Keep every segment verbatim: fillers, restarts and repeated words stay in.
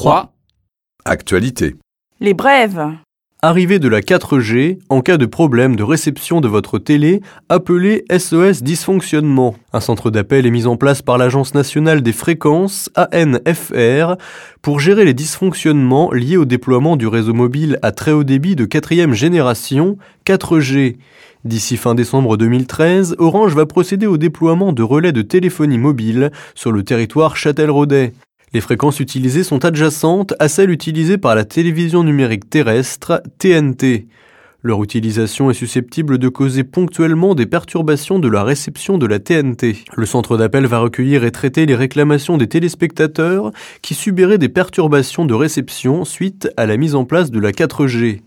trois. Actualité. Les brèves. Arrivée de la quatre G, en cas de problème de réception de votre télé, appelez S O S Dysfonctionnement. Un centre d'appel est mis en place par l'Agence nationale des fréquences, A N F R, pour gérer les dysfonctionnements liés au déploiement du réseau mobile à très haut débit de quatrième génération, quatre G. D'ici fin décembre deux mille treize, Orange va procéder au déploiement de relais de téléphonie mobile sur le territoire châtelleraudais. Les fréquences utilisées sont adjacentes à celles utilisées par la télévision numérique terrestre, T N T. Leur utilisation est susceptible de causer ponctuellement des perturbations de la réception de la T N T. Le centre d'appel va recueillir et traiter les réclamations des téléspectateurs qui subiraient des perturbations de réception suite à la mise en place de la quatre G.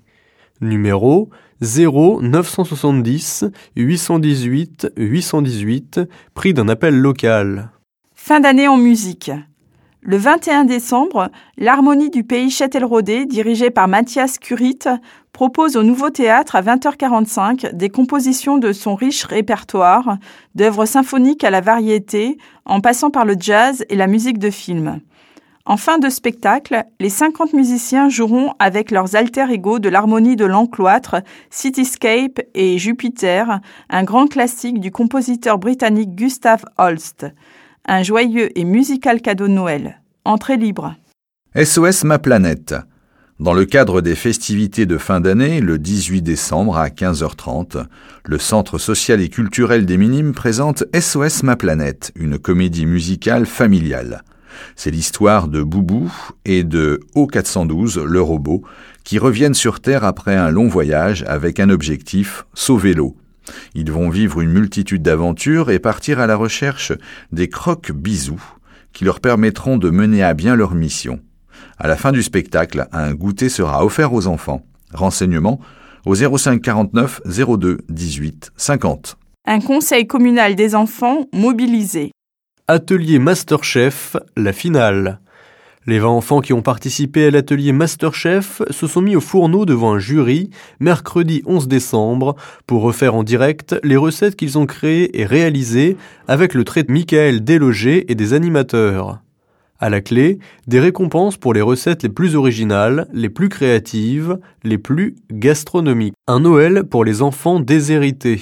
Numéro zéro neuf cent soixante-dix huit cent dix-huit huit cent dix-huit, prix d'un appel local. Fin d'année en musique. Le vingt et un décembre, l'Harmonie du Pays Châtelleraudais, dirigée par Mathias Curit, propose au Nouveau Théâtre à vingt heures quarante-cinq des compositions de son riche répertoire, d'œuvres symphoniques à la variété, en passant par le jazz et la musique de film. En fin de spectacle, les cinquante musiciens joueront avec leurs alter-ego de l'harmonie de l'Encloître, Cityscape et Jupiter, un grand classique du compositeur britannique Gustav Holst. Un joyeux et musical cadeau de Noël. Entrée libre. S O S Ma Planète. Dans le cadre des festivités de fin d'année, le dix-huit décembre à quinze heures trente, le Centre social et culturel des Minimes présente S O S Ma Planète, une comédie musicale familiale. C'est l'histoire de Boubou et de O quatre cent douze, le robot, qui reviennent sur Terre après un long voyage avec un objectif, sauver l'eau. Ils vont vivre une multitude d'aventures et partir à la recherche des croque-bisous qui leur permettront de mener à bien leur mission. À la fin du spectacle, un goûter sera offert aux enfants. Renseignements au zéro cinq quarante-neuf zéro deux dix-huit cinquante. Un conseil communal des enfants mobilisé. Atelier Masterchef, la finale. Les vingt enfants qui ont participé à l'atelier Masterchef se sont mis au fourneau devant un jury mercredi onze décembre pour refaire en direct les recettes qu'ils ont créées et réalisées avec le trait de Michael Desloger et des animateurs. À la clé, des récompenses pour les recettes les plus originales, les plus créatives, les plus gastronomiques. Un Noël pour les enfants déshérités.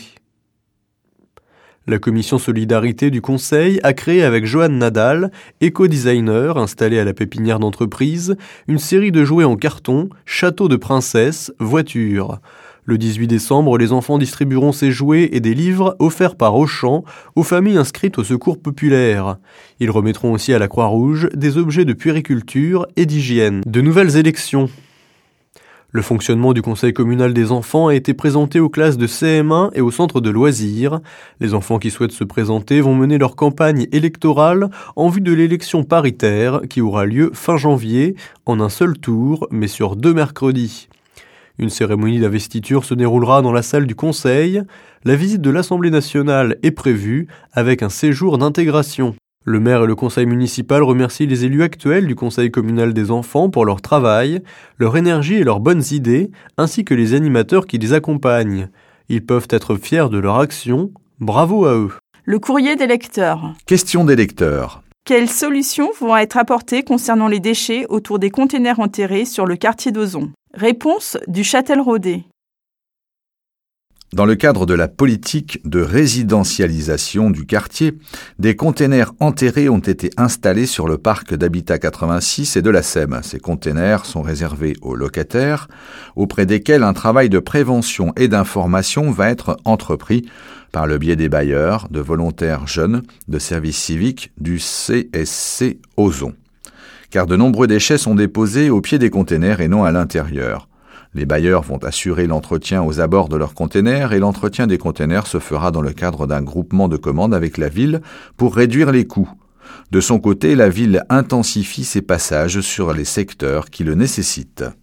La commission Solidarité du Conseil a créé avec Johan Nadal, éco-designer installé à la pépinière d'entreprise, une série de jouets en carton, châteaux de princesse, voitures. Le dix-huit décembre, les enfants distribueront ces jouets et des livres offerts par Auchan aux familles inscrites au Secours populaire. Ils remettront aussi à la Croix-Rouge des objets de puériculture et d'hygiène. De nouvelles élections. Le fonctionnement du conseil communal des enfants a été présenté aux classes de C M un et au centre de loisirs. Les enfants qui souhaitent se présenter vont mener leur campagne électorale en vue de l'élection paritaire qui aura lieu fin janvier, en un seul tour, mais sur deux mercredis. Une cérémonie d'investiture se déroulera dans la salle du conseil. La visite de l'Assemblée nationale est prévue avec un séjour d'intégration. Le maire et le conseil municipal remercient les élus actuels du conseil communal des enfants pour leur travail, leur énergie et leurs bonnes idées, ainsi que les animateurs qui les accompagnent. Ils peuvent être fiers de leur action. Bravo à eux. Le courrier des lecteurs. Question des lecteurs. Quelles solutions vont être apportées concernant les déchets autour des containers enterrés sur le quartier d'Ozon? Réponse du Châtelleraudais. Dans le cadre de la politique de résidentialisation du quartier, des containers enterrés ont été installés sur le parc d'Habitat quatre-vingt-six et de la SEM. Ces containers sont réservés aux locataires, auprès desquels un travail de prévention et d'information va être entrepris par le biais des bailleurs, de volontaires jeunes, de services civiques, du C S C Ozon. Car de nombreux déchets sont déposés au pied des containers et non à l'intérieur. Les bailleurs vont assurer l'entretien aux abords de leurs containers et l'entretien des containers se fera dans le cadre d'un groupement de commandes avec la ville pour réduire les coûts. De son côté, la ville intensifie ses passages sur les secteurs qui le nécessitent.